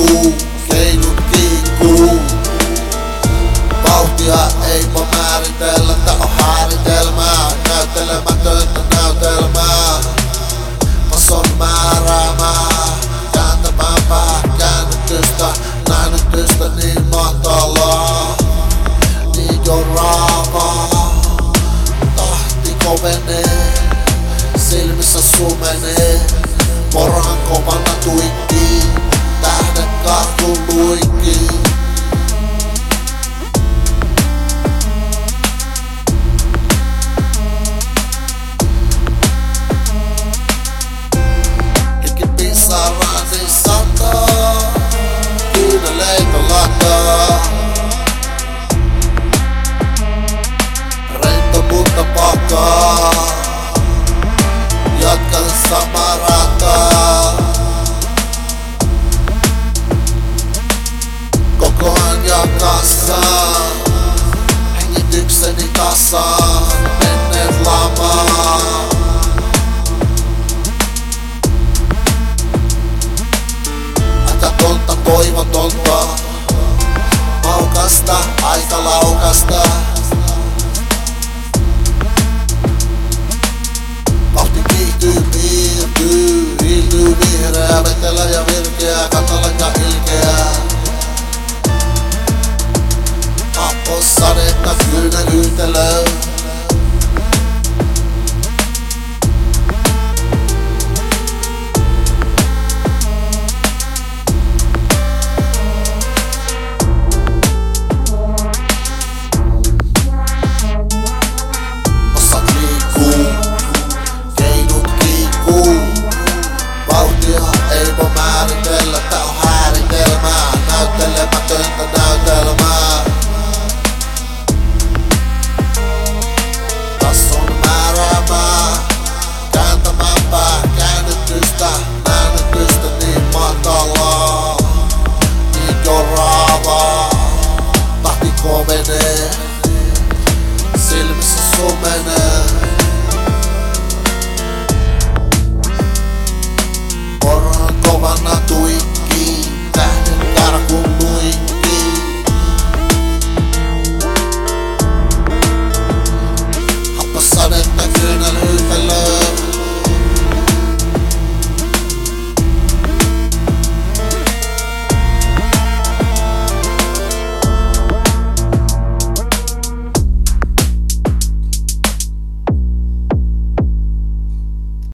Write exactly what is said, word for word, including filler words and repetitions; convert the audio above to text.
liikkuu, keinut kiikkuu. Vauhtia ei voi määritellä, tää on hääritelmää, näyttelemätöntä näytelmää. Tason määräämää, kääntämään pää, käännytystä, näännytystä niin matalaa. Niin jo raavaa, tahti kovenee, silmissä sumenee. Poran kovana tuikkii, tähdet karkuun luikkii. Ikki pisarani sataa, kyyneleitä lataa. Rento mutta pakaa, jatkan samaa rataa. Koko ajan jakasaan, hengitykseni tasaan, menneet lamaan. Ajatonta, toivotonta, maukasta, aika laukasta. Vauhti kiihtyy, piirtyy, hiiltyy vihreä, vetelä ja virkeä, katala ja ilkeä. Apposadetta kyynelyytelö,